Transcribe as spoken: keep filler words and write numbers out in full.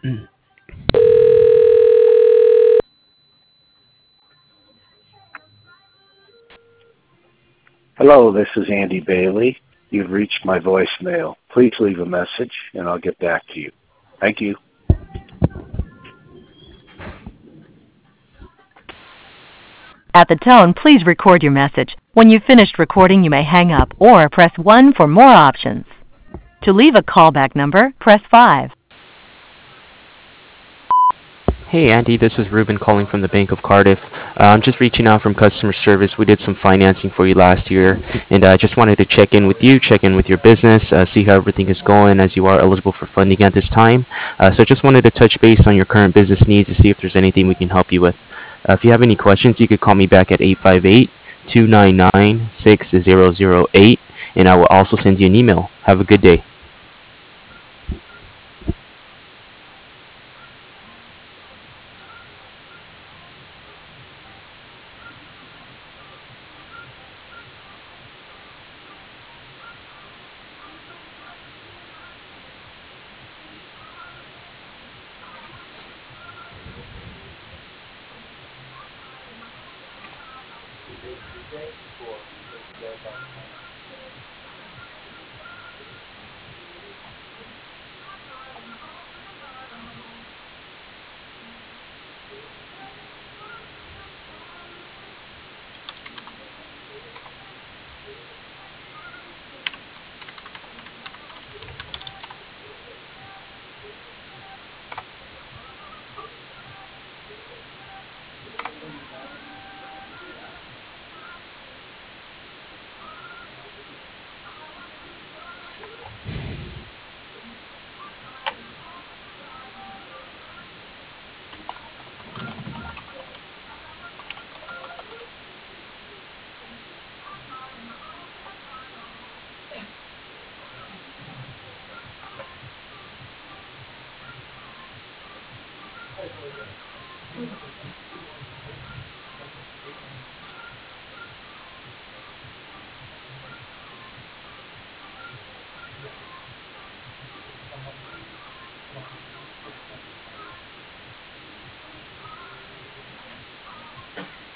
Hello, this is Andy Bailey. You've reached my voicemail. Please leave a message and I'll get back to you. Thank you. At the tone, please record your message. When you've finished recording, you may hang up or press one for more options. To leave a callback number, press five. Hey Andy, this is Ruben calling from the Bank of Cardiff. Uh, I'm just reaching out from customer service. We did some financing for you last year, and I uh, just wanted to check in with you, check in with your business, uh, see how everything is going as you are eligible for funding at this time. Uh, so just wanted to touch base on your current business needs to see if there's anything we can help you with. Uh, if you have any questions, you could call me back at eight five eight, two nine nine, six zero zero eight, and I will also send you an email. Have a good day.